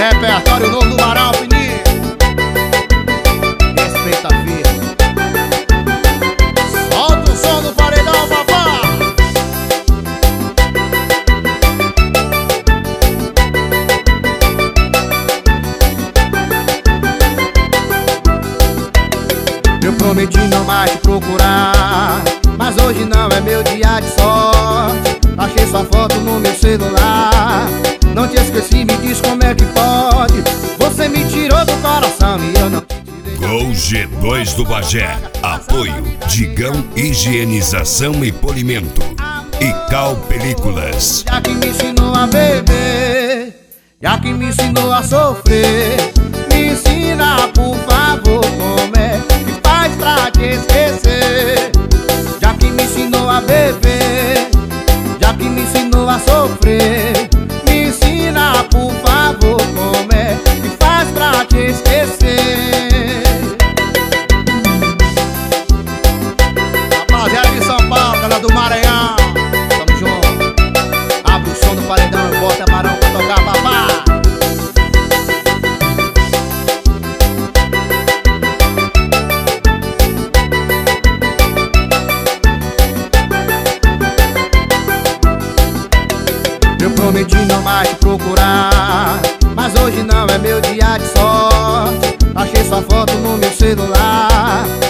Repertório novo do Barão, Fininho. Respeita a vida. Solta o som do paredão, papá. Eu prometi não mais te procurar, mas hoje não é meu dia de sorte. Achei sua foto no meu celular. Não te esqueci, me diz como é que pode. Você me tirou do coração e eu não te tirei. Gol G2 do Bagé. Apoio Digão Higienização e Polimento e Cal Películas. Já que me ensinou a beber, já que me ensinou a sofrer, me ensina por favor como é que faz pra te esquecer. Já que me ensinou a beber, já que me ensinou a sofrer, me ensina por favor como é que faz pra te esquecer. Rapaziada de São Paulo, galera do Maranhão, tamo junto. Abre o som do paredão e bota Barão pra tocar, papá. Eu prometi não mais te procurar, mas hoje não é meu dia de sorte. Achei sua foto no meu celular.